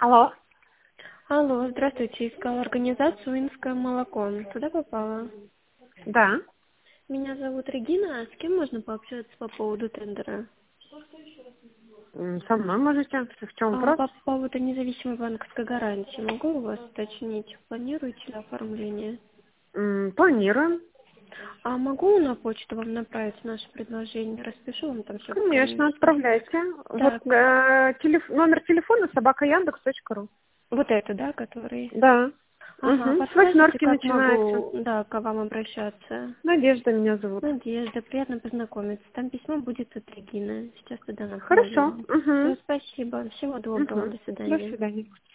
Алло. Алло, здравствуйте. Искала организацию «Инское молоко». Туда попала? Да. Меня зовут Регина. С кем можно пообщаться по поводу тендера? Со мной можете. В чем вопрос? По поводу независимой банковской гарантии. Могу у вас уточнить, планируете ли оформление? Планируем. А могу на почту вам направить наше предложение? Распишу вам там все Конечно, подробности. отправляйте. Вот Так, номер телефона собака.яндекс.ру. вот это, да, который? Да. Ага, С подскажите, восьмерки как начинается. могу, да, к вам обращаться? Надежда меня зовут. Надежда, приятно познакомиться. Там письмо будет от Регины. Сейчас туда Хорошо. направлю. Все, спасибо. Всего доброго. До До свидания. свидания.